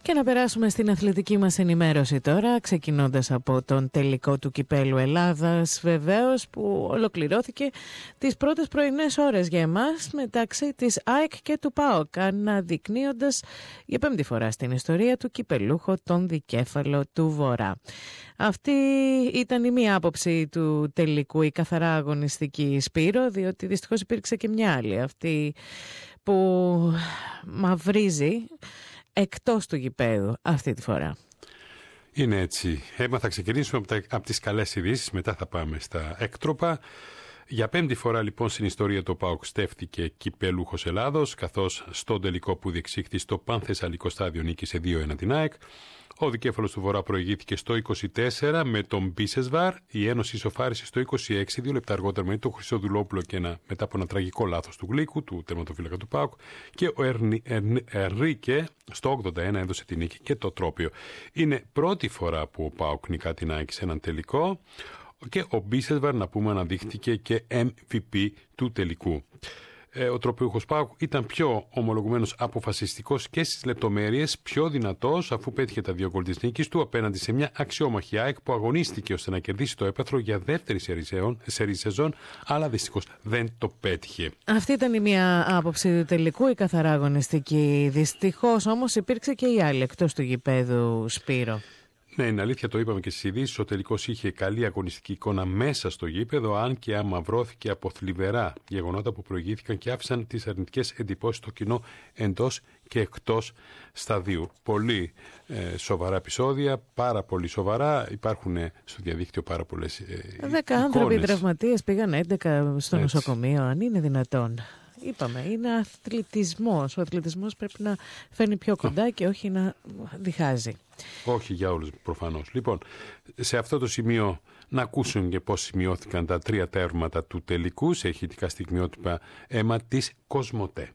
Και να περάσουμε στην αθλητική μας ενημέρωση τώρα, ξεκινώντας από τον τελικό του Κυπέλλου Ελλάδας, βεβαίως, που ολοκληρώθηκε τις πρώτες πρωινές ώρες για εμάς μεταξύ της ΑΕΚ και του ΠΑΟΚ, αναδεικνύοντας για πέμπτη φορά στην ιστορία του κυπελούχο τον δικέφαλο του Βορρά. Αυτή ήταν η μία άποψη του τελικού, η καθαρά αγωνιστική, Σπύρο, διότι δυστυχώς υπήρξε και μια άλλη, αυτή που μαυρίζει εκτός του γηπέδου αυτή τη φορά. Είναι έτσι. Θα ξεκινήσουμε από τις καλές ειδήσεις, μετά θα πάμε στα έκτροπα. Για πέμπτη φορά λοιπόν στην ιστορία το ΠΑΟΚ στέφθηκε κυπελούχος Ελλάδος, καθώς στον τελικό που διεξήχθη στο Πανθεσσαλικό στάδιο νίκησε 2-1 την ΑΕΚ. Ο δικέφαλος του Βορρά προηγήθηκε στο 24 με τον Μπίσεσβαρ. Η Ένωση ισοφάρισε στο 26, 2 λεπτά αργότερα με τον Χρυσοδουλόπουλο και μετά από ένα τραγικό λάθος του Γλίκου, του τερματοφύλακα του ΠΑΟΚ. Και ο Ερνίκε στο 81 έδωσε την νίκη και το τρόπαιο. Είναι πρώτη φορά που ο ΠΑΟΚ νικά την ΑΕΚ σε έναν τελικό. Και ο Μπίσεσβαρ, να πούμε, αναδείχθηκε και MVP του τελικού. Ο τροπιούχος ΠΑΟΚ ήταν πιο ομολογουμένος, αποφασιστικός και στις λεπτομέρειες, πιο δυνατός, αφού πέτυχε τα 2 γκολ της νίκης του απέναντι σε μια αξιόμαχη ΑΕΚ που αγωνίστηκε ώστε να κερδίσει το έπαθρο για δεύτερη σερί σεζόν, αλλά δυστυχώς δεν το πέτυχε. Αυτή ήταν η μία άποψη του τελικού, η καθαρά αγωνιστική. Δυστυχώς όμως υπήρξε και η άλλη εκτός του γηπέδου, Σπύρο. Ναι, είναι αλήθεια, το είπαμε και στις ειδήσεις. Ο τελικός είχε καλή αγωνιστική εικόνα μέσα στο γήπεδο, αν και αμαυρώθηκε από θλιβερά γεγονότα που προηγήθηκαν και άφησαν τις αρνητικές εντυπώσεις στο κοινό εντός και εκτός σταδίου. Πολύ σοβαρά επεισόδια, πάρα πολύ σοβαρά. Υπάρχουν στο διαδίκτυο πάρα πολλές 10 άνθρωποι τραυματίες, πήγαν 11 στο νοσοκομείο, αν είναι δυνατόν. Είπαμε, είναι αθλητισμός. Ο αθλητισμός πρέπει να φέρνει πιο κοντά και όχι να διχάζει. Όχι για όλους προφανώς. Λοιπόν, σε αυτό το σημείο να ακούσουν και πώς σημειώθηκαν τα 3 τέρματα του τελικού σε ηχητικά στιγμιότυπα αίμα της Κοσμοτέ.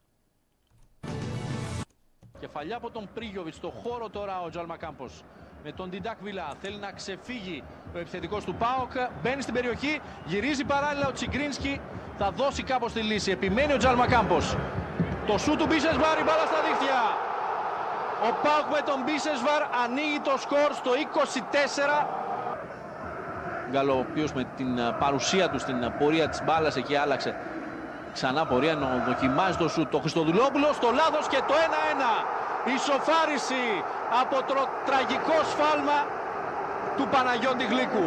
Κεφαλιά από τον Πρίγιοβιτς, στο χώρο τώρα ο Τζαλμακάμπος. Με τον Ντιντάκ Βιλά θέλει να ξεφύγει ο επιθετικός του ΠΑΟΚ. Μπαίνει στην περιοχή, γυρίζει παράλληλα ο Τσιγκρίνσκι. Θα δώσει κάπως τη λύση. Επιμένει ο Τζαλμακάμπος. Το σου του Μπίσεσβαρ, η μπάλα στα δίχτυα. Ο ΠΑΟΚ με τον Μπίσεσβαρ ανοίγει το σκορ στο 24. Γκάλο, ο οποίος με την παρουσία του στην πορεία της μπάλας εκεί άλλαξε ξανά πορεία, να δοκιμάζει το σου. Το Χριστοδουλόπουλο στο λάθος και το 1-1. Ισοφάριση από το τραγικό σφάλμα του Παναγιώτη Γλίκου.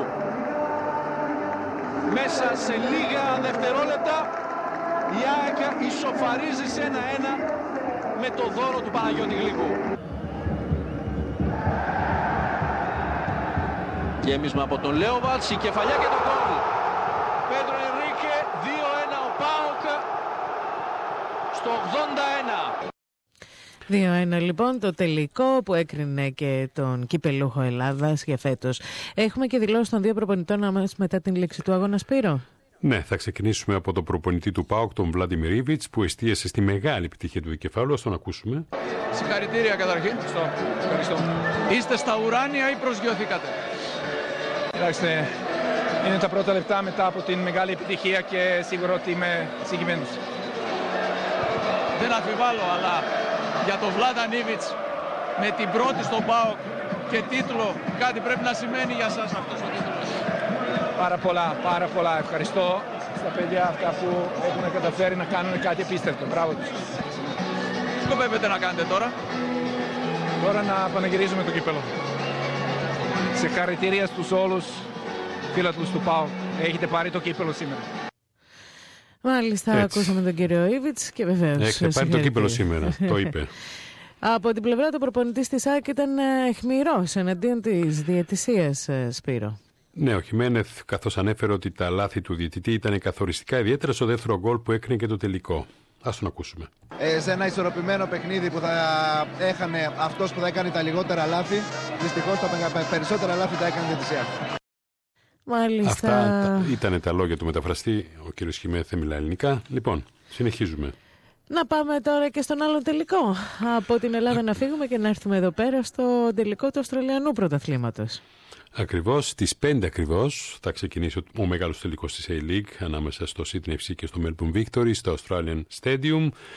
Μέσα σε λίγα δευτερόλεπτα η ΑΕΚ ισοφαρίζει σε 1-1 με το δώρο του Παναγιώτη Γλίκου. Γέμισμα από τον Λέοβατς, η κεφαλιά και το γκολ. Πέντρο Ενρίκε, 2-1 ο ΠΑΟΚ στο 81. 2-1 λοιπόν το τελικό που έκρινε και τον κυπελούχο Ελλάδας για φέτος. Έχουμε και δηλώσεις των 2 προπονητών αμέσως μετά την λήξη του αγώνα, Σπύρο. Ναι, θα ξεκινήσουμε από τον προπονητή του ΠΑΟΚ, τον Βλάντιμιρ Ήβιτς, που εστίασε στη μεγάλη επιτυχία του δικεφάλου. Ας τον ακούσουμε. Συγχαρητήρια καταρχήν. Ευχαριστώ. Είστε στα ουράνια ή προσγειωθήκατε? Κοιτάξτε, είναι τα πρώτα λεπτά μετά από την μεγάλη επιτυχία και σίγουρα ότι είμαι συγκεκριμένος. Δεν αμφιβάλλω, αλλά για τον Βλάταν Ήβιτς με την πρώτη στον ΠΑΟΚ και τίτλο, κάτι πρέπει να σημαίνει για σας αυτός ο τίτλος. Πάρα πολλά. Ευχαριστώ στα παιδιά αυτά που έχουν καταφέρει να κάνουν κάτι απίστευτο. Μπράβο τους. Τι σκοπεύετε να κάνετε τώρα? Τώρα να πανηγυρίζουμε το κύπελλο. Συγχαρητήρια στους όλους φίλατους του ΠΑΟΚ. Έχετε πάρει το κύπελλο σήμερα. Μάλιστα, ακούσαμε τον κύριο Ήβιτς και βεβαίως. Έχετε πάρει το κύπελλο σήμερα, το είπε. Από την πλευρά του προπονητής της ΑΕΚ ήταν αιχμηρός εναντίον της διαιτησίας, Σπύρο. Ναι, ο Χιμένεθ, καθώς ανέφερε ότι τα λάθη του διαιτητή ήταν καθοριστικά, ιδιαίτερα στο δεύτερο γκολ που έκρινε και το τελικό. Ας τον ακούσουμε. Σε ένα ισορροπημένο παιχνίδι που θα έχανε αυτός που θα έκανε τα λιγότερα λάθη, δυστυχώς τα περισσότερα λάθη τα έκανε η διαιτησία. Μάλιστα. Αυτά ήταν τα λόγια του μεταφραστή. Ο κύριος Χιμένεθ δεν μιλά ελληνικά. Λοιπόν, συνεχίζουμε. Να πάμε τώρα και στον άλλο τελικό. Από την Ελλάδα να φύγουμε και να έρθουμε εδώ πέρα στο τελικό του Αυστραλιανού πρωταθλήματος. Ακριβώς, στις 5 ακριβώς θα ξεκινήσει ο μεγάλος τελικός της A-League ανάμεσα στο Sydney FC και στο Melbourne Victory, στο Australian Stadium.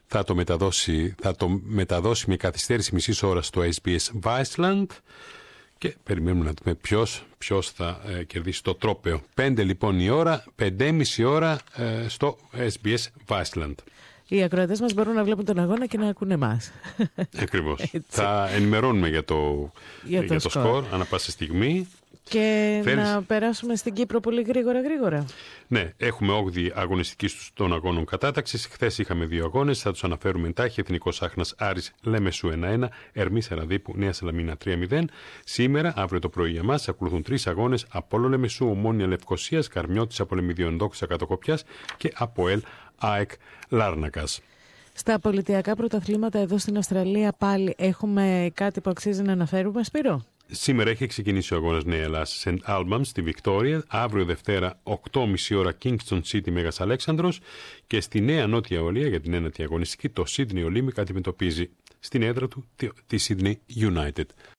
θα το μεταδώσει με καθυστέρηση μισής ώρας στο SBS Viceland και περιμένουμε να δούμε ποιος θα κερδίσει το τρόπαιο. 5 λοιπόν η ώρα, 5,5 ώρα στο SBS Viceland. Οι ακροατές μας μπορούν να βλέπουν τον αγώνα και να ακούνε εμάς. Ακριβώς. Θα ενημερώνουμε για το σκορ ανά πάσα στιγμή. Και να περάσουμε στην Κύπρο πολύ γρήγορα. Ναι, έχουμε 8η αγωνιστική των αγώνων κατάταξης. Χθες είχαμε 2 αγώνες, θα τους αναφέρουμε εντάχει. Εθνικός Άχνας Άρης Λέμεσου 1-1, Ερμής Σαραδίπου Νέα Σαλαμίνα 3-0. Σήμερα, αύριο το πρωί για μας, ακολουθούν 3 αγώνες: Απόλλω Λεμεσού, Ομόνια Λευκωσίας, Καρμιώτης Απολεμιδίων Δόξα Κατοκοπιάς και ΑΠΟΕΛ ΑΕΚ Λάρνακας. Στα πολιτιακά πρωταθλήματα εδώ στην Αυστραλία πάλι έχουμε κάτι που αξίζει να αναφέρουμε, Σπύρο? Σήμερα έχει ξεκινήσει ο αγώνας Νέα Ελλάς St. Albans στη Βικτόρια. Αύριο Δευτέρα 8,5 ώρα Kingston City Μέγας Αλέξανδρος. Και στη Νέα Νότια Ουαλία για την 9η αγωνιστική το Sydney Olympic αντιμετωπίζει στην έδρα του τη Sydney United.